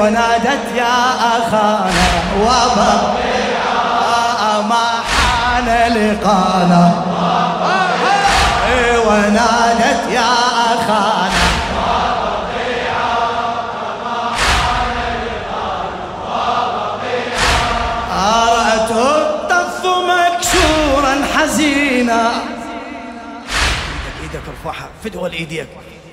ونادت يا أخانا وبقيعة ما حان لقانا ونادت يا أخانا رأته الطف مكسورا حزينا. ايدك ارفعها فدوى ايديك.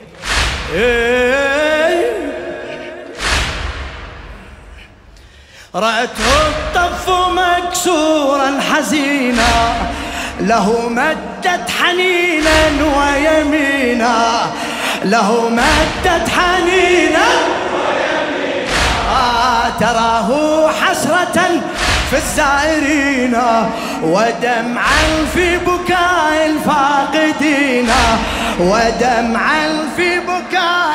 رأته الطف مكسورا حزينا له مدت حنينا ويمينا له مدت حنينا تراه حسرة في الزائرين ودمعا في بكاء الفاقدين ودمعا في بكاء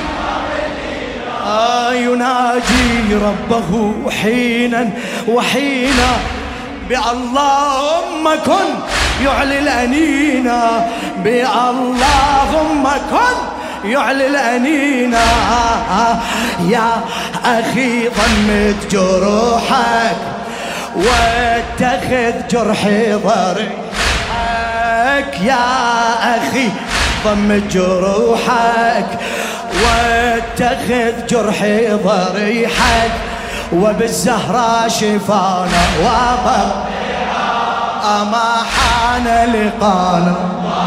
يناجي ربه حينا وحينا بأللهم كن يعلي الأنينا بأللهم كن يعلي الأنينا. يا أخي ضمت جروحك واتخذ جرحي ضريحك يا أخي ضمت جروحك واتخذ جرحي ضريحك وبالزهرة شفانا وبقيعة ما حان لقانا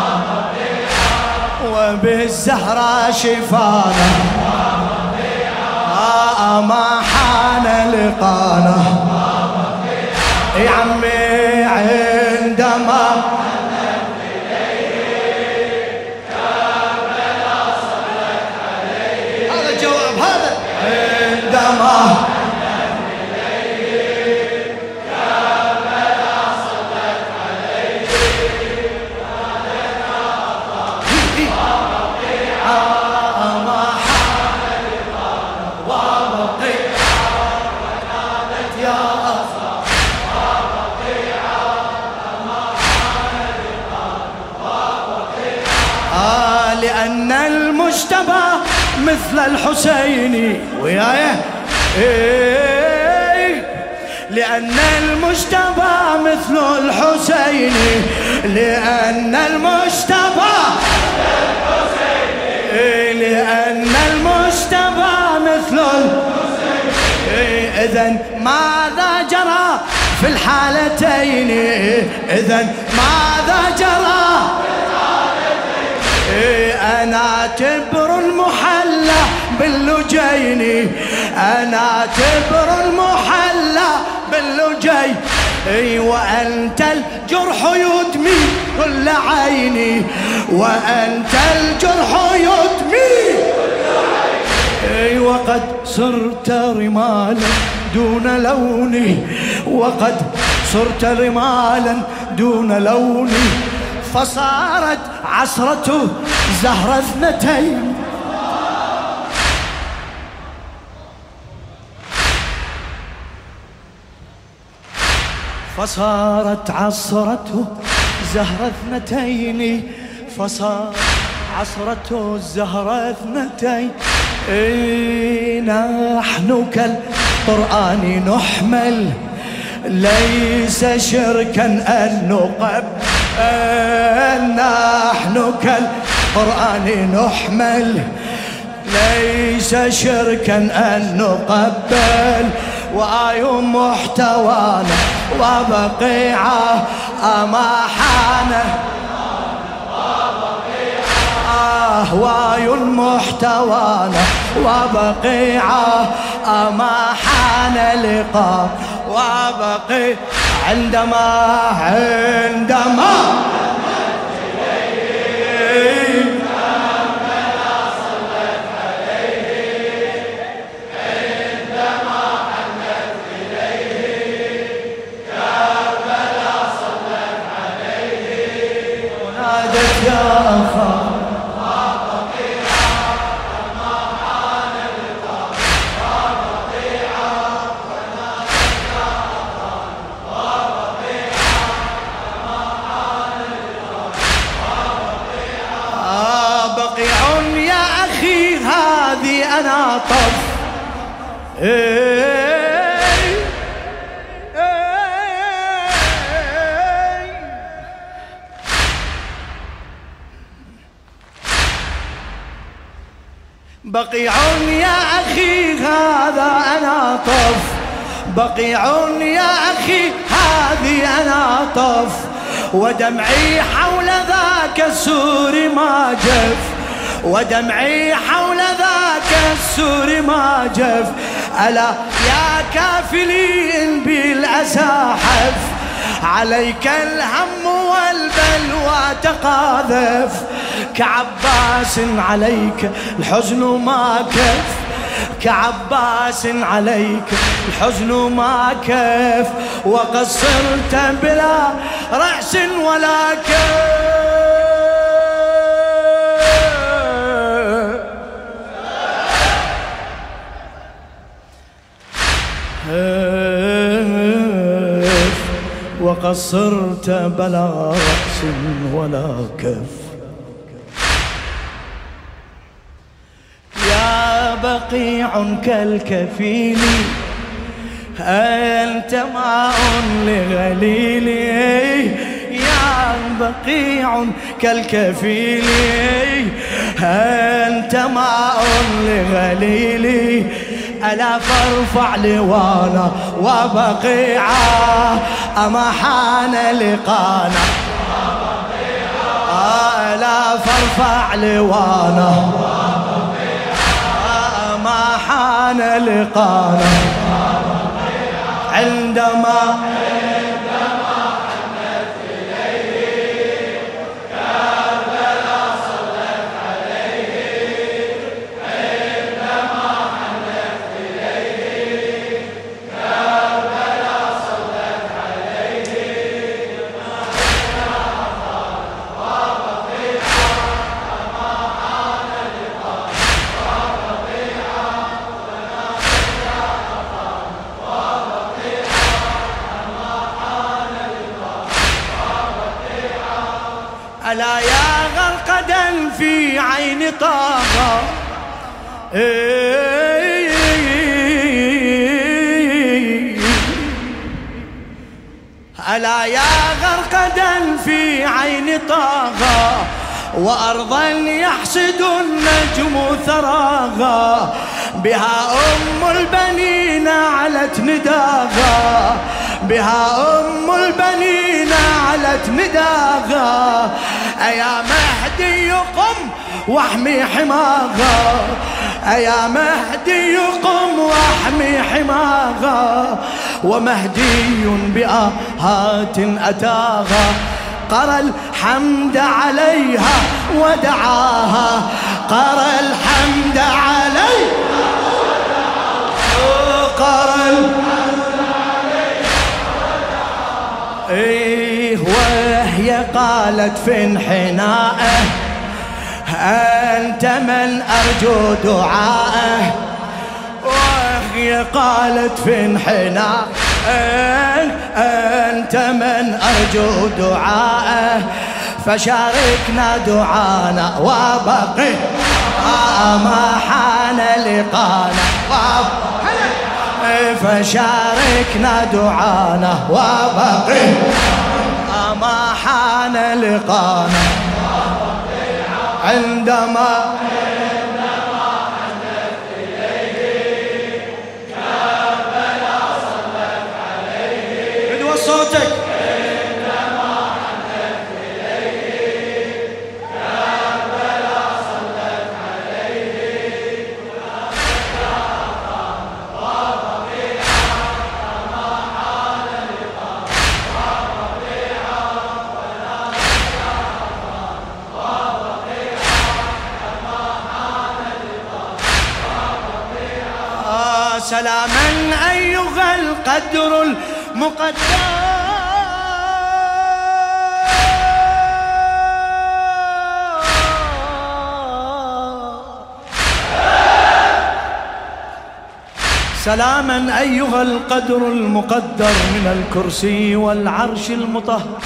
وبالزهرة شفانا ما حان لقانا. يا عمي عندما هذا الجواب هذا عندما لأن المجتبى مثل الحسين وياي لأن المجتبى مثل الحسين لأن المجتبى لأن المجتبى مثل الحسين. إذن ماذا جرى في الحالتين إذن ماذا جرى أنا تبر المحلى باللجين أنا تبر المحلى باللجين وأنت الجرح يدمي كل عيني وأنت الجرح يدمي وقد صرت رمالا دون لوني وقد صرت رمالا دون لوني فصارت عصرته زهر اثنتين فصارت عصرته زهر اثنتين فصار عصرته الزهر اثنتين. نحن كالقرآن نحمل ليس شركا أن نقبل نحن كالقرآن نحمل ليس شركا أن نقبل وآي محتوانا وبقيعة ما حان واي محتوانا وبقيعة ما حان لقاء وبقي عندما بقيع يا أخي هذا أنا طف، بقيع يا أخي هذه أنا طف، ودمعي حول ذاك السور ما جف، ودمعي حول ذاك السور ما جف. ألا يا كافلي إن بالأسى حف، عليك الهم والبلوى تقاذف، كعباس عليك الحزن ما كف، كعباس عليك الحزن ما كف، وقصرت بلا رأس ولا كف. وقصرت بلا رأس ولا كف. يا بقيع كالكفيل أنت ماء لغليلي، يا بقيع كالكفيل أنت ماء لغليلي. ألا فارفع لوانا وبقيعا أما حان لقانا، ألا فارفع لوانا أما حان لقانا. عندما ألا يا غرقدا في عين طه، ألا يا غرقدا في عين طه، وأرضا يحسد النجم ثراها، بها أم البنين علت نداها، بها أم البنين علت نداها. أيا مهدي قم واحمي حماها، أيا مهدي قم واحمي حماها. ومهدي بآهات أتاها، قرى الحمد عليها ودعاها، قرى الحمد عليها قرى الحمد عليها ودعاها. إيه وهي قالت في انحنائه أنت من أرجو دعائه، وهي قالت في انحنائه أنت من أرجو دعائه. فشاركنا دعانا وبقي ما حان لقانا، فشاركنا دعانا وبقي ما حان لقانا. عندما صوتك عندما حنت إليه كربلاء صلت عليه، وبقيعا كما حان لقاء، وبقيعا ولا نشاء، وبقيعا كما حان لقاء، وبقيعا. سلاما أيها القدر المقدر، سلاما أيها القدر المقدر من الكرسي والعرش المطهر.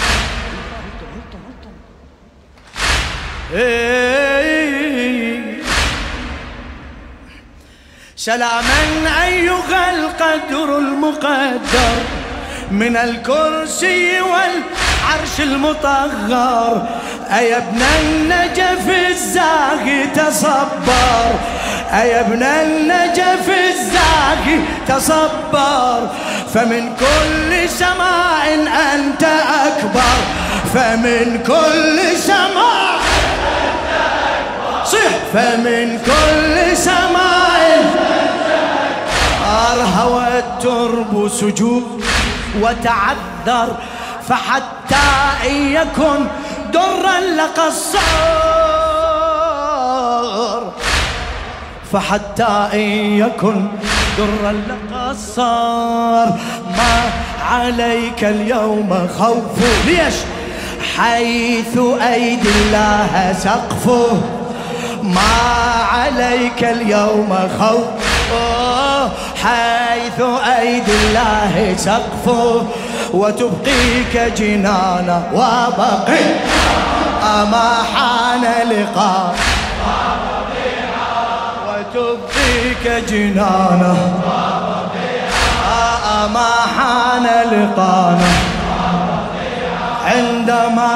سلاما أيها القدر المقدر من الكرسي والعرش المطهر. أيا ابن النجف الزاهي تصبر، أيا ابن النجف الزاهي تصبر، فمن كل سماء أنت أكبر، فمن كل سماء أنت أكبر، صح، فمن كل سماء هوى الترب سجود وتعذر، فحتى إن يكن درا لقصار، فحتى إن يكن درا لقصار. ما عليك اليوم خوف، ليش؟ حيث أيدي الله سقفه، ما عليك اليوم خوف، حيث أيدي الله سقفه، وتبقيك جنانا وبقي أما حان لقاء، وتبقيك جنانا أما حان لقانا، عندما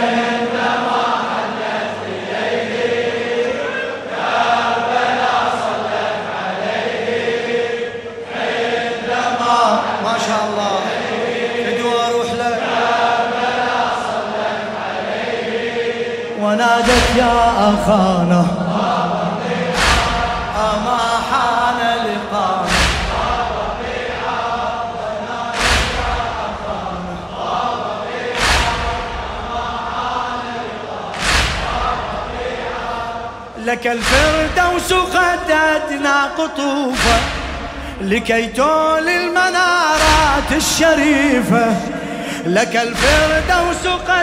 ونادت يا أخانا أما حان لقانا، لك الفردوس قد أدنى قطوفا لكي تولي المنارات الشريفة، لك الفردوس قد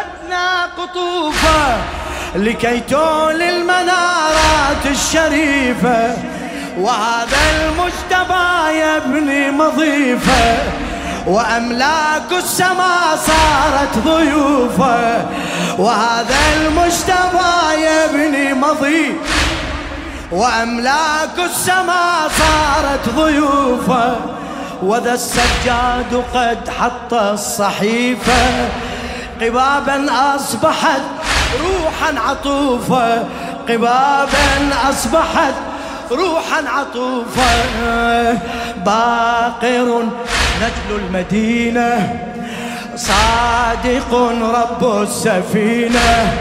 قطوفة لكي تولي المنارات الشريفة، وهذا المجتبى يبني مضيفة، وأملاك السماء صارت ضيوفة، وهذا المجتبى يبني مضيفة، وأملاك السماء صارت ضيوفة، وذا السجاد قد حط الصحيفة، قبابا أصبحت روحا عطوفة، قبابا أصبحت روحا عطوفة. باقر نجل المدينة صادق رب السفينة،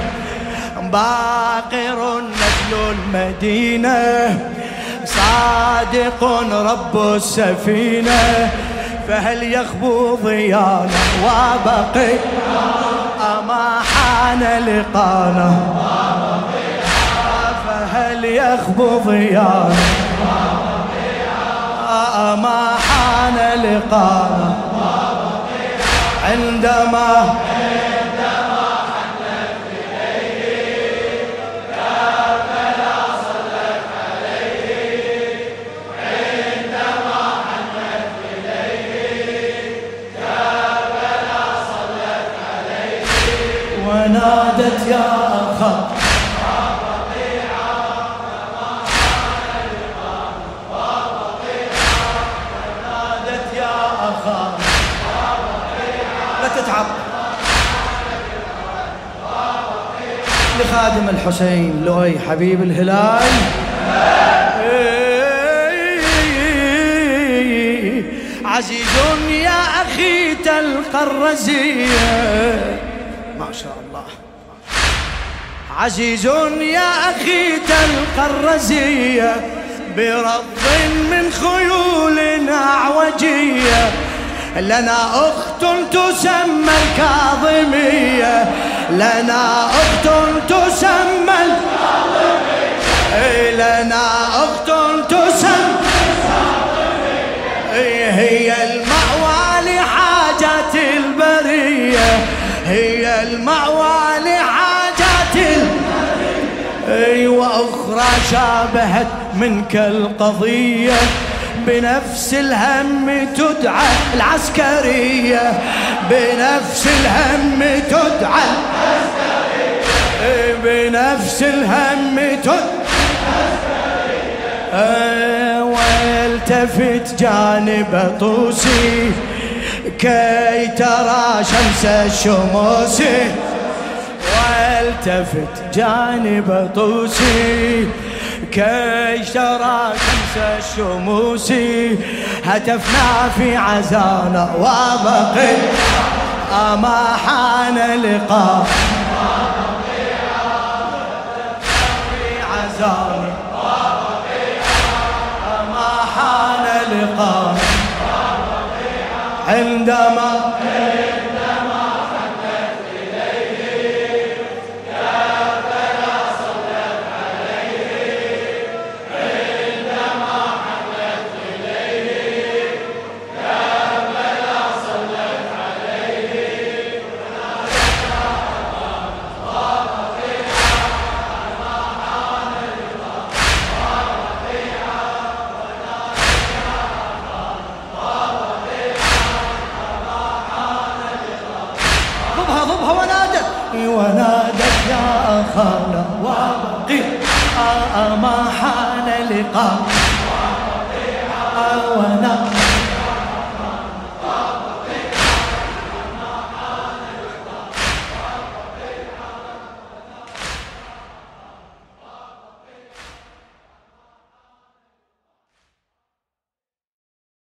باقر نجل المدينة صادق رب السفينة، فهل يخبو ضيانا وبقي أما حان لقانا، فهل يخبو ضيانا أما حان لقانا، عندما ونادت يا أخا ونادت يا أخا، لا تتعب، لخادم الحسين لؤي حبيب الهلال، عزيز يا أخي تلقى الرزية، ما شاء الله، عزيز يا أخي تلقى الرزية، برض من خيول أعوجية، لنا أخت تسمى الكاظمية، لنا أخت تسمى الكاظمية، لنا أخت تسمى الكاظمية، هي المأوى لحاجات البرية، هي المأوى لحاجات البرية، وأخرى شابهت منك القضية، بنفس الهم تدعى العسكرية، بنفس الهم تدعى العسكرية، بنفس الهم تدعى العسكرية، والتفت جانب طوسي كي ترى شمس الشموس، والتفت جانب طوسي كي ترى شمس الشموس. هتفنا في عزانا وبقي ما حان لقاء، في عزانا ما حان لقاء، عندما ونادت يا خالة وبقي ما حان لقاء، ونادت